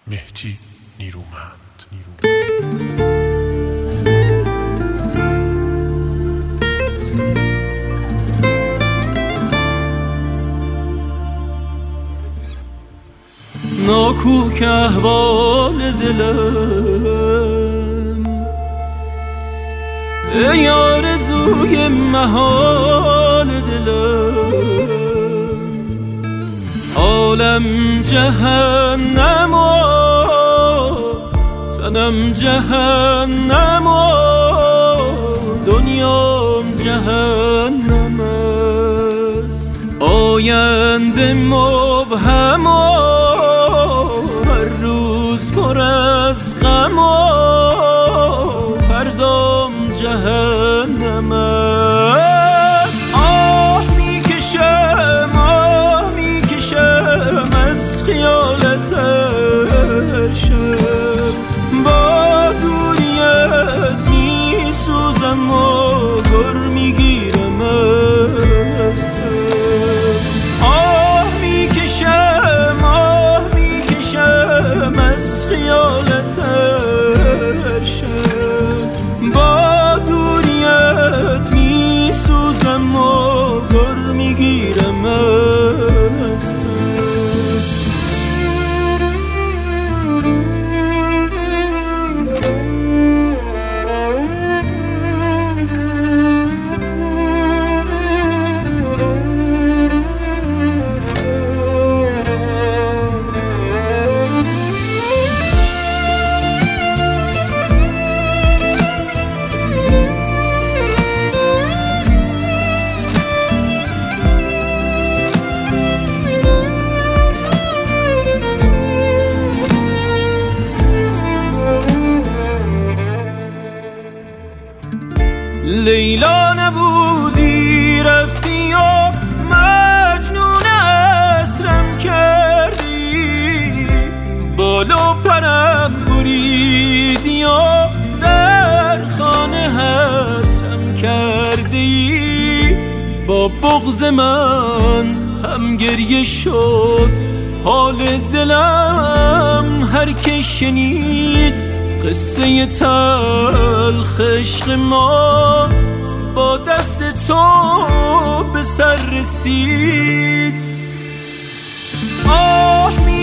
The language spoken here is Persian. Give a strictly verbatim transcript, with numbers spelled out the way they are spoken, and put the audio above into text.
مهدی نیرومند. ناکوک احوال دلم ای آرزوی محال دلم، حالم جهنم و تنم جهنم و دنیام جهنم است. آینده مبهم و هر روز پر از غم و فردام جهنم است. آه میکشم آه میکشم از خیالت شب، با دوریت میسوزم و گر میگیرم از تب. آه میکشم آه میکشم از خیالت شب، با دوریت میسوزم و گر میگیرم از تب. لیلا نبودی رفتی و مجنون اسرم کردی، بالو پرم بریدی و در خانه حسرم کردی. با بغض من هم گریه شد حال دلم، هر که شنید قصه تلخ عشق ما با دست تو به سر رسید. آه می